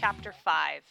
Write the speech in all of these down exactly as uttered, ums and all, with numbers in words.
Chapter five.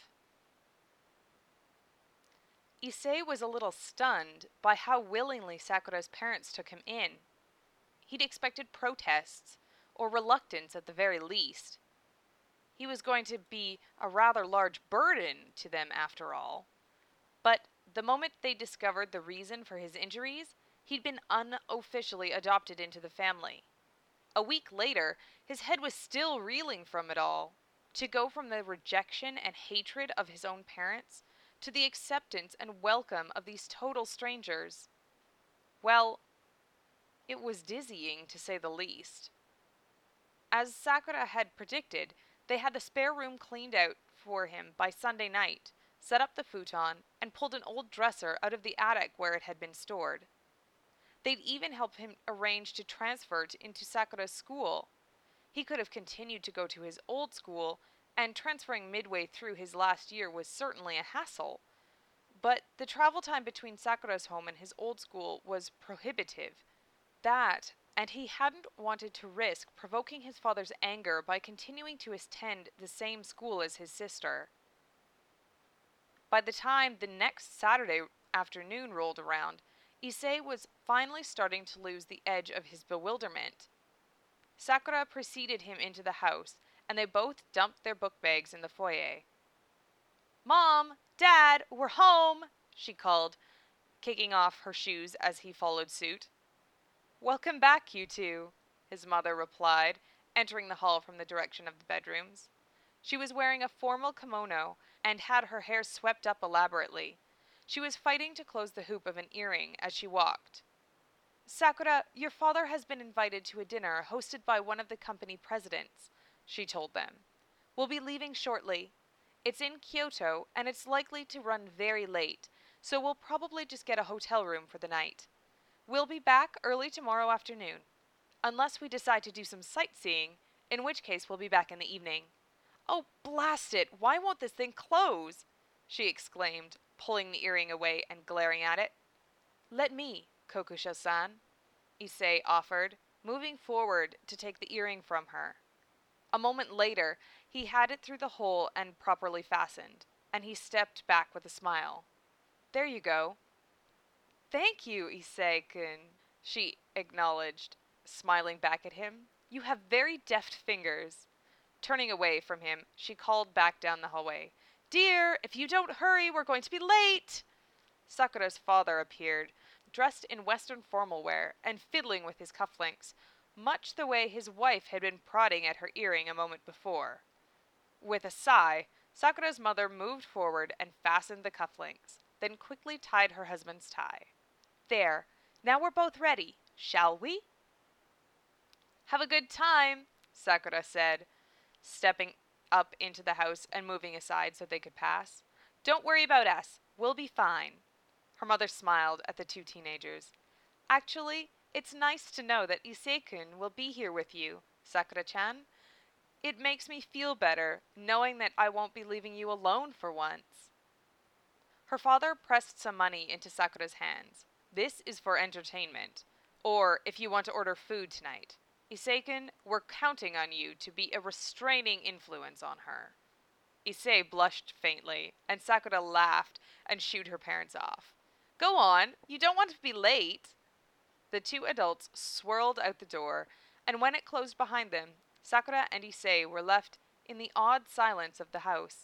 Issei was a little stunned by how willingly Sakura's parents took him in. He'd expected protests, or reluctance at the very least. He was going to be a rather large burden to them after all. But the moment they discovered the reason for his injuries, he'd been unofficially adopted into the family. A week later, his head was still reeling from it all. To go from the rejection and hatred of his own parents to the acceptance and welcome of these total strangers. Well, it was dizzying to say the least. As Sakura had predicted, they had the spare room cleaned out for him by Sunday night, set up the futon, and pulled an old dresser out of the attic where it had been stored. They'd even helped him arrange to transfer to, into Sakura's school. He could have continued to go to his old school, and transferring midway through his last year was certainly a hassle. But the travel time between Sakura's home and his old school was prohibitive. That, and he hadn't wanted to risk provoking his father's anger by continuing to attend the same school as his sister. By the time the next Saturday afternoon rolled around, Issei was finally starting to lose the edge of his bewilderment. Sakura preceded him into the house, and they both dumped their book bags in the foyer. "Mom! Dad! We're home!" she called, kicking off her shoes as he followed suit. "Welcome back, you two," his mother replied, entering the hall from the direction of the bedrooms. She was wearing a formal kimono and had her hair swept up elaborately. She was fighting to close the hoop of an earring as she walked. "Sakura, your father has been invited to a dinner hosted by one of the company presidents," she told them. "We'll be leaving shortly. It's in Kyoto, and it's likely to run very late, so we'll probably just get a hotel room for the night. We'll be back early tomorrow afternoon, unless we decide to do some sightseeing, in which case we'll be back in the evening." "Oh, blast it! Why won't this thing close?" she exclaimed, pulling the earring away and glaring at it. "Let me, Kokusho-san," Issei offered, moving forward to take the earring from her. A moment later, he had it through the hole and properly fastened, and he stepped back with a smile. "There you go." "Thank you, Issei-kun," she acknowledged, smiling back at him. "You have very deft fingers." Turning away from him, she called back down the hallway. "Dear, if you don't hurry, we're going to be late!" Sakura's father appeared, dressed in Western formal wear and fiddling with his cufflinks, much the way his wife had been prodding at her earring a moment before. With a sigh, Sakura's mother moved forward and fastened the cufflinks, then quickly tied her husband's tie. "There, now we're both ready, shall we?" "Have a good time," Sakura said, stepping up into the house and moving aside so they could pass. "Don't worry about us. We'll be fine." Her mother smiled at the two teenagers. "Actually, it's nice to know that Issei-kun will be here with you, Sakura-chan. It makes me feel better, knowing that I won't be leaving you alone for once." Her father pressed some money into Sakura's hands. "This is for entertainment, or if you want to order food tonight. Issei-kun, we're counting on you to be a restraining influence on her." Issei blushed faintly, and Sakura laughed and shooed her parents off. "Go on, you don't want to be late." The two adults swirled out the door, and when it closed behind them, Sakura and Issei were left in the odd silence of the house.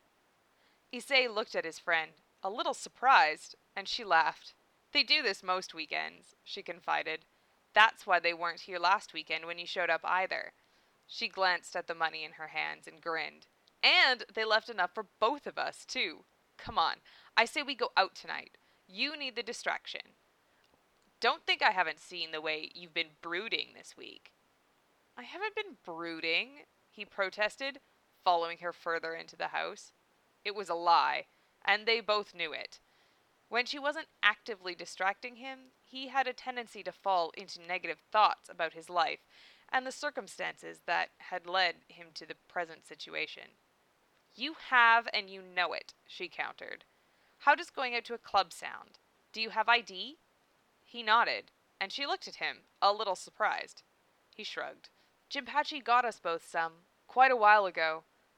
Issei looked at his friend, a little surprised, and she laughed. "They do this most weekends," she confided. "That's why they weren't here last weekend when you showed up either." She glanced at the money in her hands and grinned. "And they left enough for both of us, too. Come on, I say we go out tonight. You need the distraction. Don't think I haven't seen the way you've been brooding this week." "I haven't been brooding," he protested, following her further into the house. It was a lie, and they both knew it. When she wasn't actively distracting him, he had a tendency to fall into negative thoughts about his life and the circumstances that had led him to the present situation. "You have, and you know it," she countered. "How does going out to a club sound? Do you have I D?" He nodded, and she looked at him, a little surprised. He shrugged. "Jinpachi got us both some, quite a while ago.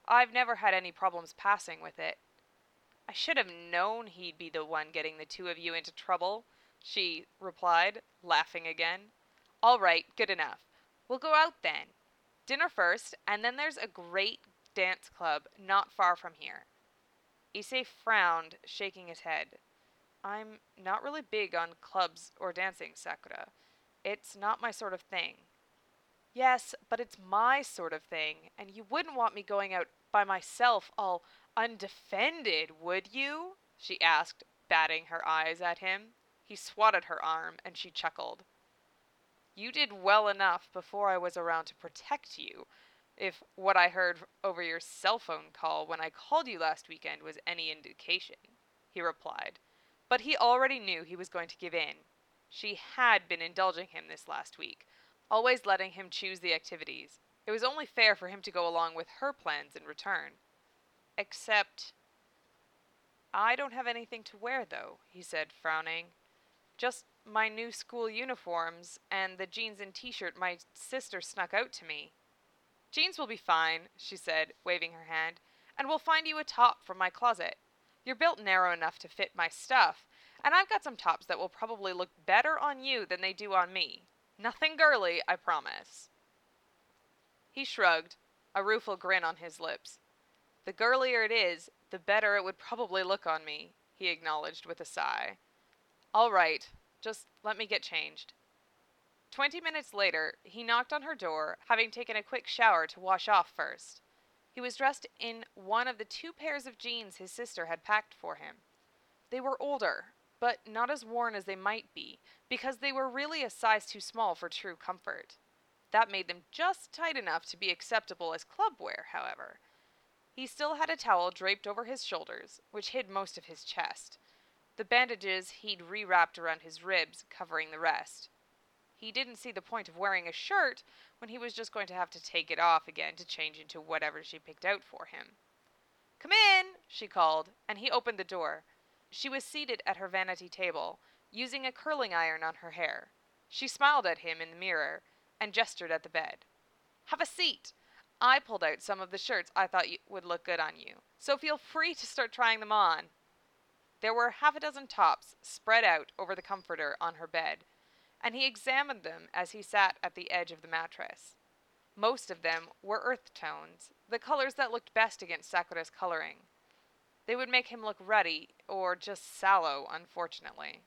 I've never had any problems passing with it." "I should have known he'd be the one getting the two of you into trouble," she replied, laughing again. "All right, good enough. We'll go out then. Dinner first, and then there's a great dance club not far from here." Issei frowned, shaking his head. "I'm not really big on clubs or dancing, Sakura. It's not my sort of thing." "Yes, but it's my sort of thing, and you wouldn't want me going out by myself all undefended, would you?" she asked, batting her eyes at him. He swatted her arm, and she chuckled. "You did well enough before I was around to protect you, if what I heard over your cell phone call when I called you last weekend was any indication," he replied. But he already knew he was going to give in. She had been indulging him this last week, always letting him choose the activities. It was only fair for him to go along with her plans in return. Except, "I don't have anything to wear, though," he said, frowning. "Just my new school uniforms and the jeans and t-shirt my sister snuck out to me." "Jeans will be fine," she said, waving her hand, "and we'll find you a top from my closet. You're built narrow enough to fit my stuff, and I've got some tops that will probably look better on you than they do on me. Nothing girly, I promise." He shrugged, a rueful grin on his lips. "The girlier it is, the better it would probably look on me," he acknowledged with a sigh. "All right, just let me get changed." Twenty minutes later, he knocked on her door, having taken a quick shower to wash off first. He was dressed in one of the two pairs of jeans his sister had packed for him. They were older, but not as worn as they might be, because they were really a size too small for true comfort. That made them just tight enough to be acceptable as club wear, however. He still had a towel draped over his shoulders, which hid most of his chest. The bandages he'd re-wrapped around his ribs, covering the rest. He didn't see the point of wearing a shirt when he was just going to have to take it off again to change into whatever she picked out for him. "Come in," she called, and he opened the door. She was seated at her vanity table, using a curling iron on her hair. She smiled at him in the mirror and gestured at the bed. "Have a seat. I pulled out some of the shirts I thought would look good on you, so feel free to start trying them on." There were half a dozen tops spread out over the comforter on her bed, and he examined them as he sat at the edge of the mattress. Most of them were earth tones, the colors that looked best against Sakura's coloring. They would make him look ruddy, or just sallow, unfortunately.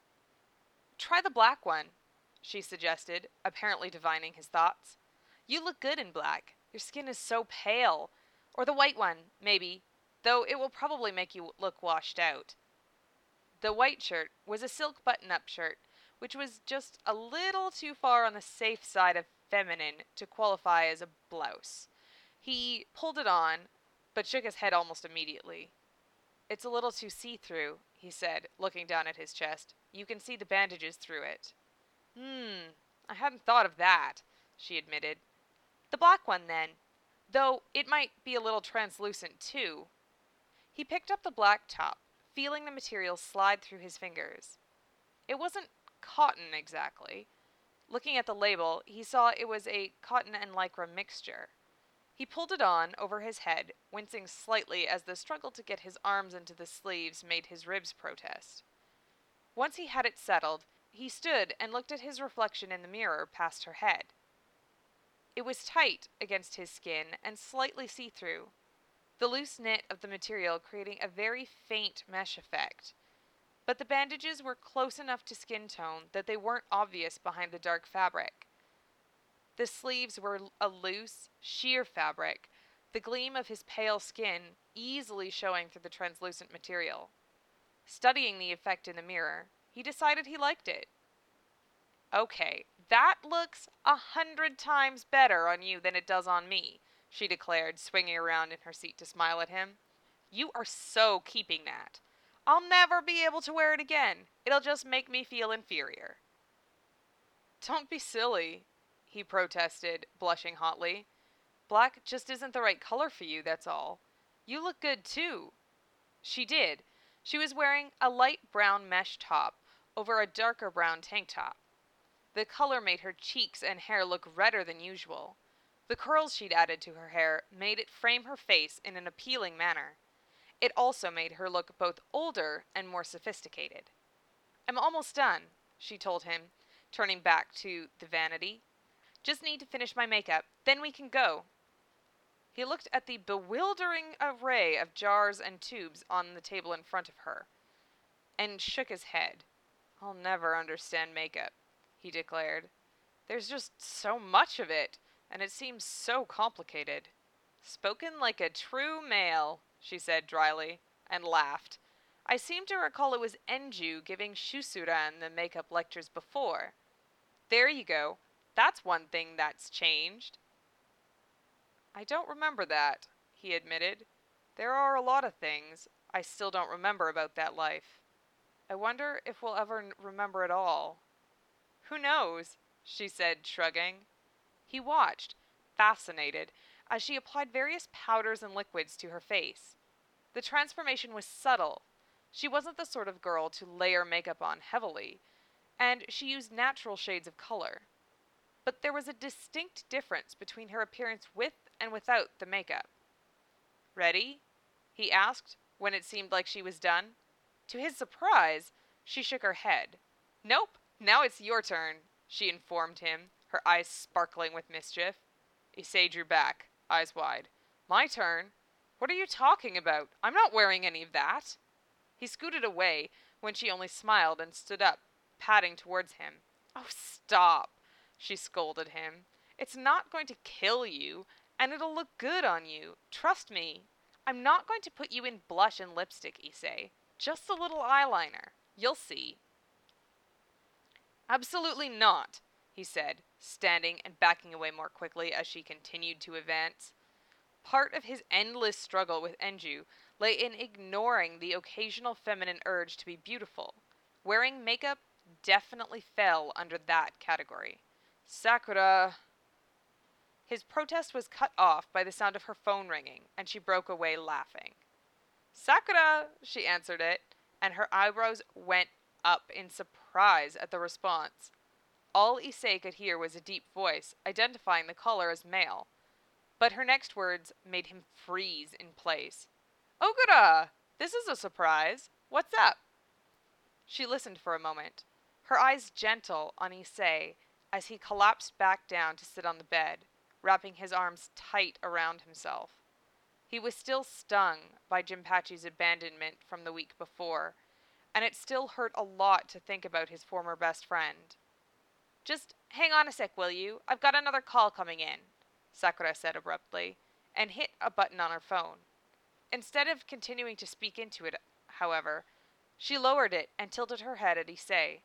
"Try the black one," she suggested, apparently divining his thoughts. "You look good in black. Your skin is so pale. Or the white one, maybe, though it will probably make you look washed out." The white shirt was a silk button-up shirt, which was just a little too far on the safe side of feminine to qualify as a blouse. He pulled it on, but shook his head almost immediately. "It's a little too see-through," he said, looking down at his chest. "You can see the bandages through it." "Hmm, I hadn't thought of that," she admitted. "The black one, then. Though it might be a little translucent, too." He picked up the black top, feeling the material slide through his fingers. It wasn't cotton exactly. Looking at the label, he saw it was a cotton and lycra mixture. He pulled it on over his head, wincing slightly as the struggle to get his arms into the sleeves made his ribs protest. Once he had it settled, he stood and looked at his reflection in the mirror past her head. It was tight against his skin and slightly see-through, the loose knit of the material creating a very faint mesh effect. But the bandages were close enough to skin tone that they weren't obvious behind the dark fabric. The sleeves were a loose, sheer fabric, the gleam of his pale skin easily showing through the translucent material. Studying the effect in the mirror, he decided he liked it. "Okay, that looks a hundred times better on you than it does on me," she declared, swinging around in her seat to smile at him. "You are so keeping that. I'll never be able to wear it again. It'll just make me feel inferior." "Don't be silly," he protested, blushing hotly. "Black just isn't the right color for you, that's all. You look good, too." She did. She was wearing a light brown mesh top over a darker brown tank top. The color made her cheeks and hair look redder than usual. The curls she'd added to her hair made it frame her face in an appealing manner. It also made her look both older and more sophisticated. "I'm almost done," she told him, turning back to the vanity. "Just need to finish my makeup, then we can go." He looked at the bewildering array of jars and tubes on the table in front of her, and shook his head. "I'll never understand makeup," he declared. "There's just so much of it, and it seems so complicated." "Spoken like a true male," she said dryly, and laughed. "I seem to recall it was Enju giving Shusuran the makeup lectures before. There you go. That's one thing that's changed." "I don't remember that," he admitted. "There are a lot of things I still don't remember about that life. I wonder if we'll ever n- remember it all." "Who knows?" she said, shrugging. He watched, fascinated, as she applied various powders and liquids to her face. The transformation was subtle. She wasn't the sort of girl to layer makeup on heavily, and she used natural shades of color. But there was a distinct difference between her appearance with and without the makeup. "Ready?" he asked, when it seemed like she was done. To his surprise, she shook her head. "Nope, now it's your turn," she informed him, her eyes sparkling with mischief. Issei drew back, eyes wide. "My turn? What are you talking about? I'm not wearing any of that." He scooted away when she only smiled and stood up, padding towards him. "Oh, stop," she scolded him. "It's not going to kill you, and it'll look good on you. Trust me. I'm not going to put you in blush and lipstick, Issei. Just a little eyeliner. You'll see." "Absolutely not," he said, standing and backing away more quickly as she continued to advance. Part of his endless struggle with Enju lay in ignoring the occasional feminine urge to be beautiful. Wearing makeup definitely fell under that category. "Sakura." His protest was cut off by the sound of her phone ringing, and she broke away laughing. "Sakura," she answered it, and her eyebrows went up in surprise at the response. All Issei could hear was a deep voice, identifying the caller as male. But her next words made him freeze in place. "Ogura! This is a surprise. What's up?" She listened for a moment, her eyes gentle on Issei as he collapsed back down to sit on the bed, wrapping his arms tight around himself. He was still stung by Jinpachi's abandonment from the week before, and it still hurt a lot to think about his former best friend. "Just hang on a sec, will you? I've got another call coming in," Sakura said abruptly, and hit a button on her phone. Instead of continuing to speak into it, however, she lowered it and tilted her head at Issei.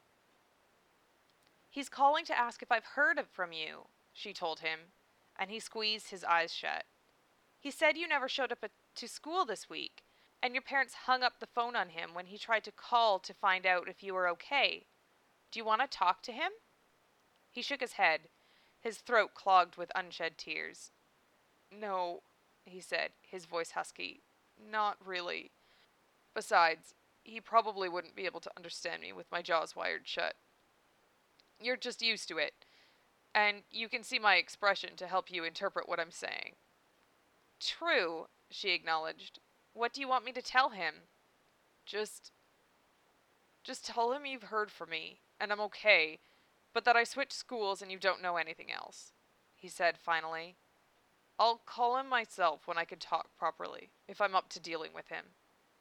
"He's calling to ask if I've heard of from you," she told him, and he squeezed his eyes shut. "He said you never showed up at, to school this week, and your parents hung up the phone on him when he tried to call to find out if you were okay. Do you want to talk to him?" He shook his head, his throat clogged with unshed tears. "No," he said, his voice husky. "Not really. Besides, he probably wouldn't be able to understand me with my jaws wired shut. You're just used to it, and you can see my expression to help you interpret what I'm saying." "True," she acknowledged. "What do you want me to tell him?" Just... Just tell him you've heard from me, and I'm okay, but that I switched schools and you don't know anything else," he said finally. "I'll call him myself when I can talk properly, if I'm up to dealing with him."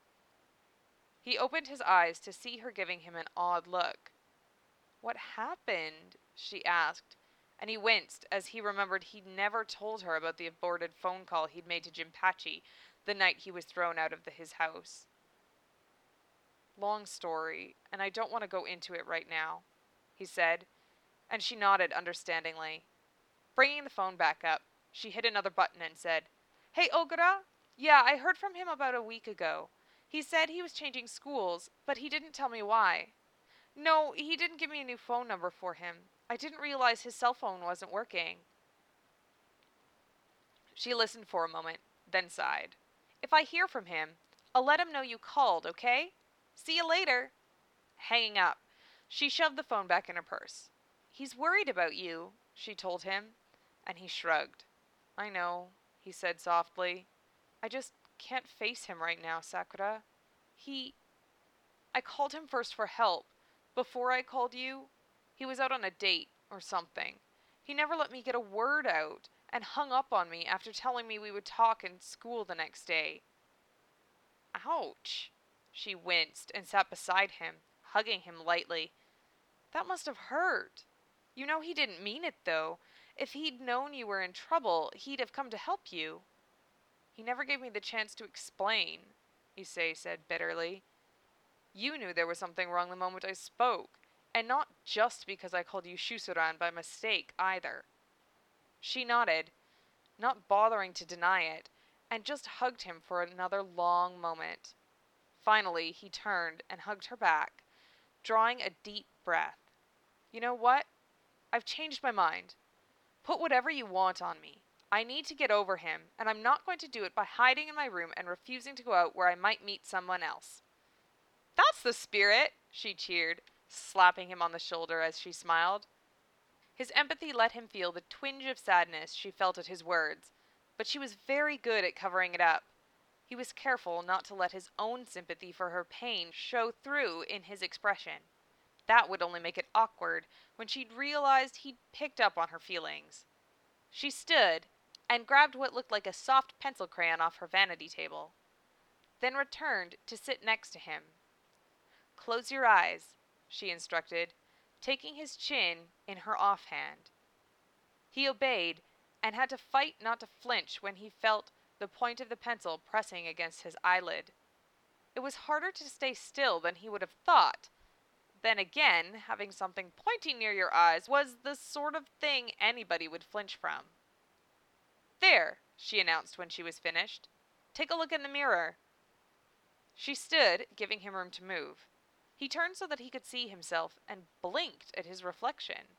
He opened his eyes to see her giving him an odd look. "What happened?" she asked, and he winced as he remembered he'd never told her about the aborted phone call he'd made to Jinpachi the night he was thrown out of the, his house. "Long story, and I don't want to go into it right now," he said, and she nodded understandingly. Bringing the phone back up, she hit another button and said, "Hey, Ogura? Yeah, I heard from him about a week ago. He said he was changing schools, but he didn't tell me why. No, he didn't give me a new phone number for him. I didn't realize his cell phone wasn't working." She listened for a moment, then sighed. "If I hear from him, I'll let him know you called, okay? See you later." Hanging up, she shoved the phone back in her purse. "He's worried about you," she told him, and he shrugged. I know, he said softly. I just can't face him right now, Sakura. He. I called him first for help. Before I called you, he was out on a date or something. He never let me get a word out and hung up on me after telling me we would talk in school the next day. Ouch. She winced and sat beside him, hugging him lightly. That must have hurt. You know he didn't mean it, though. If he'd known you were in trouble, he'd have come to help you. He never gave me the chance to explain, Issei said bitterly. You knew there was something wrong the moment I spoke, and not just because I called you Shusuran by mistake, either. She nodded, not bothering to deny it, and just hugged him for another long moment. Finally, he turned and hugged her back, drawing a deep breath. You know what? I've changed my mind. Put whatever you want on me. I need to get over him, and I'm not going to do it by hiding in my room and refusing to go out where I might meet someone else. That's the spirit, she cheered, slapping him on the shoulder as she smiled. His empathy let him feel the twinge of sadness she felt at his words, but she was very good at covering it up. He was careful not to let his own sympathy for her pain show through in his expression. That would only make it awkward when she'd realized he'd picked up on her feelings. She stood and grabbed what looked like a soft pencil crayon off her vanity table, then returned to sit next to him. Close your eyes, she instructed, taking his chin in her offhand. He obeyed and had to fight not to flinch when he felt the point of the pencil pressing against his eyelid. It was harder to stay still than he would have thought. Then again, having something pointing near your eyes was the sort of thing anybody would flinch from. There, she announced when she was finished. Take a look in the mirror. She stood, giving him room to move. He turned so that he could see himself and blinked at his reflection.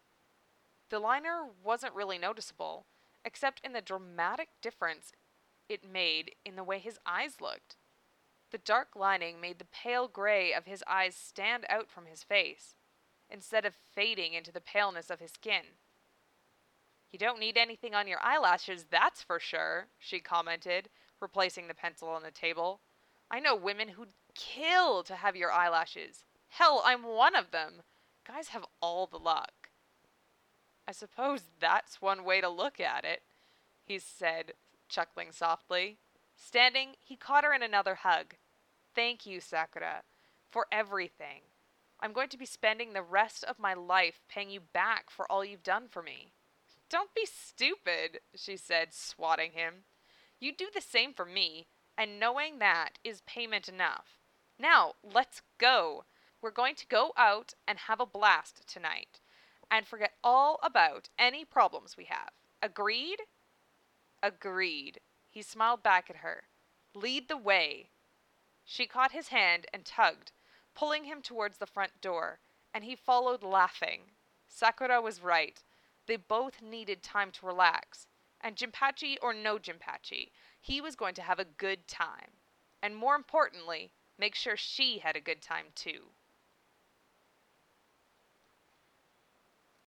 The liner wasn't really noticeable, except in the dramatic difference it made in the way his eyes looked. The dark lining made the pale gray of his eyes stand out from his face, instead of fading into the paleness of his skin. You don't need anything on your eyelashes, that's for sure, she commented, replacing the pencil on the table. I know women who'd kill to have your eyelashes. Hell, I'm one of them. Guys have all the luck. I suppose that's one way to look at it, he said, chuckling softly. Standing, he caught her in another hug. Thank you, Sakura, for everything. I'm going to be spending the rest of my life paying you back for all you've done for me. Don't be stupid, she said, swatting him. You do the same for me, and knowing that is payment enough. Now, let's go. We're going to go out and have a blast tonight, and forget all about any problems we have. Agreed? Agreed. He smiled back at her. Lead the way. She caught his hand and tugged, pulling him towards the front door, and he followed laughing. Sakura was right. They both needed time to relax, and Jinpachi or no Jinpachi, he was going to have a good time. And more importantly, make sure she had a good time too.